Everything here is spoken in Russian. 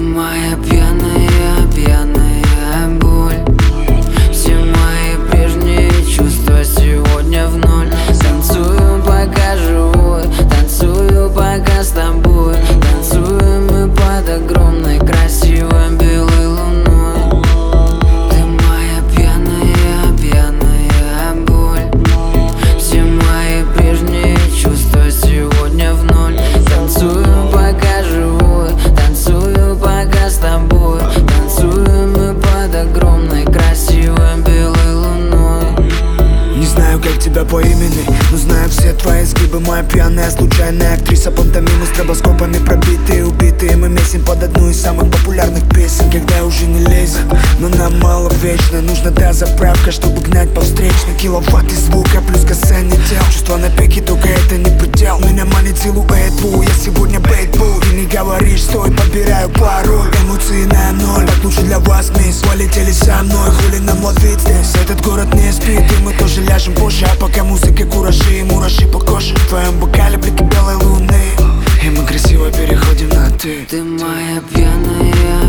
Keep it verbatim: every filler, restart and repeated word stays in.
моя пьяная, пьяная боль. Все мои прежние чувства сегодня в ноль. Танцую, пока живой, танцую, пока с тобой. Танцуем мы под огромной красивой белой луной. Ты моя пьяная, пьяная боль. Все мои прежние чувства сегодня в ноль. Танцую, пока живой, танцую, пока с тобой. Танцуем мы под огромной красивой белой луной. Не знаю, как тебя по имени, но знаю все твои изгибы. Моя пьяная, случайная актриса, пантомимы стробоскопами пробитые, убитые. Мы месим под одну из самых популярных песен, когда уже не лезет, но нам мало вечно. Нужна та заправка, чтобы гнать по встречной. Киловатты звука плюс касание тел. Чувства на пике, только это не предел. Меня манит силуэт, бу, я сегодня бейтбул. Ты не говоришь, стой, подбираю пароль. Эмоции на ноль, так лучше для вас, мисс. Полетели со мной, хули нам ловить здесь. Этот город не спит, и мы тоже ляжем позже. А пока музыка куражи, мураши по коже. В твоем бокале блики белой луны, и мы красиво переходим на ты. Ты моя пьяная,